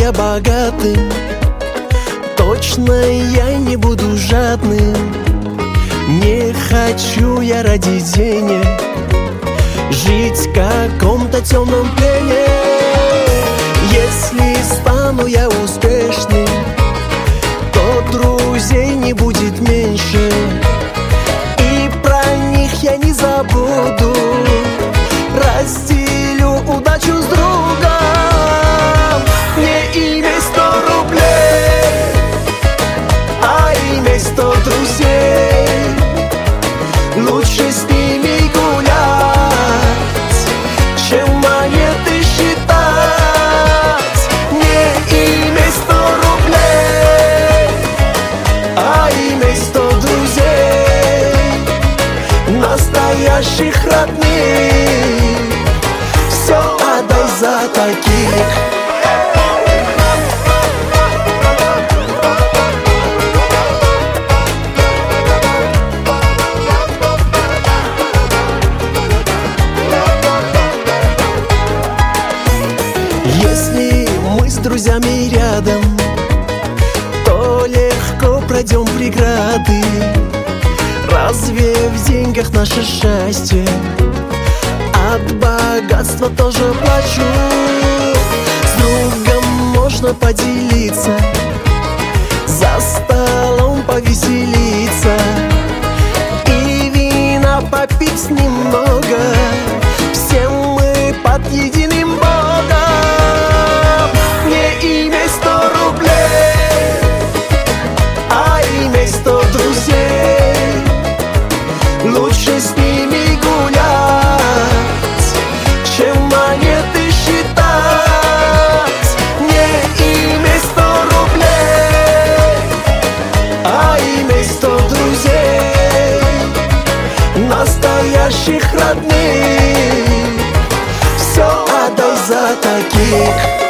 я богатым, точно я не буду жадным. Не хочу я ради денег жить в каком-то темном плене. Если стану я успешным, то друзей не будет меньше, и про них я не забуду. Разделю удачу с другом. Не имей 100 рублей, а имей 100 друзей. Лучше с ними гулять, чем монеты считать. Не имей 100 рублей, а имей 100 друзей, настоящих родных. Все отдай за таких. Если мы с друзьями рядом, то легко пройдем преграды. Разве в деньгах наше счастье? От богатства тоже плачу. С другом можно поделиться, за столом повеселиться и вина попить немного. Все мы под единым Богом. Не имей 100 рублей, а имей 100 друзей. Лучше с ними гулять, чем монеты считать. Не имей 100 рублей, а имей 100 друзей, настоящих родных. Все отдай за таких.